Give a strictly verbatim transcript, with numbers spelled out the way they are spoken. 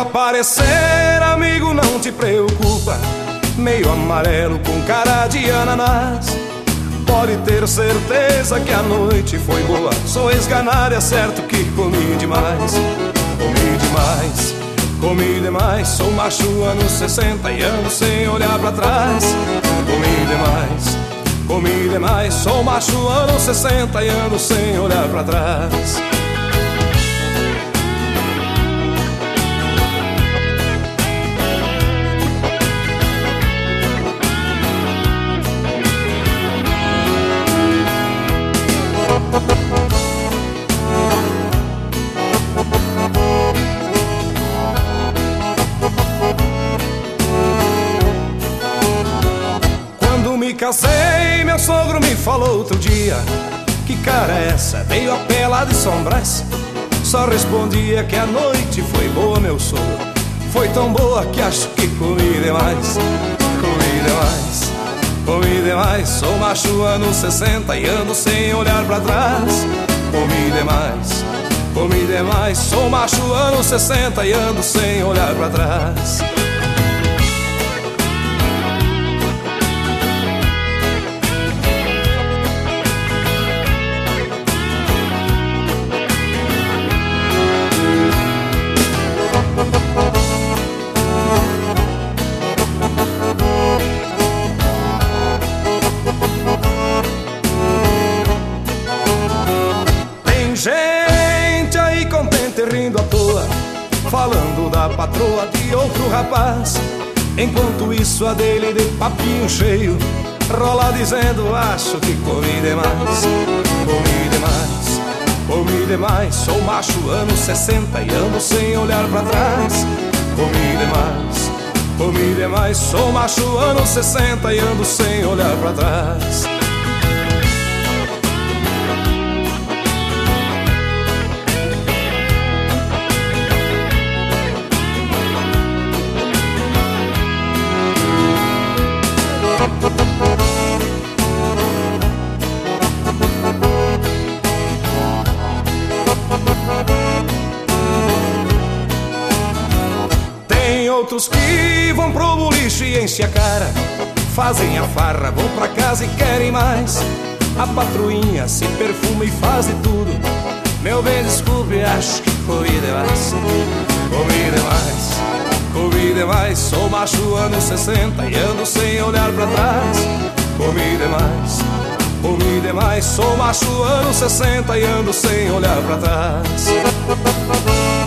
aparecer, amigo, não te preocupa. Meio amarelo com cara de ananás. Pode ter certeza que a noite foi boa. Sou ex-ganário, é certo que comi demais. Comi demais, comi demais. Sou macho anos sessenta e ando sem olhar pra trás. Comi demais, comi demais. Sou macho anos sessenta e ando sem olhar pra trás. Quando me casei, meu sogro me falou outro dia: que cara é essa? Veio a pela de sombras. Só respondia que a noite foi boa, meu sogro. Foi tão boa que acho que comi demais. Comi demais, comi demais. Sou macho anos sessenta e ando sem olhar pra trás. Comi demais, comi demais. Sou macho anos sessenta e ando sem olhar pra trás. Gente aí contente rindo à toa, falando da patroa de outro rapaz. Enquanto isso a dele de papinho cheio rola dizendo: acho que comi demais. Comi demais, comi demais. Sou macho anos sessenta e ando sem olhar pra trás. Comi demais, comi demais. Sou macho anos sessenta e ando sem olhar pra trás. Tem outros que vão pro boliche e enchem a cara, fazem a farra, vão pra casa e querem mais. A patroinha se perfuma e faz de tudo. Meu bem, desculpe, acho que comi demais. Comi demais, comi demais. Sou macho anos sessenta e ando sem olhar pra trás. Comi demais, comi demais. Sou macho anos sessenta e ando sem olhar pra trás.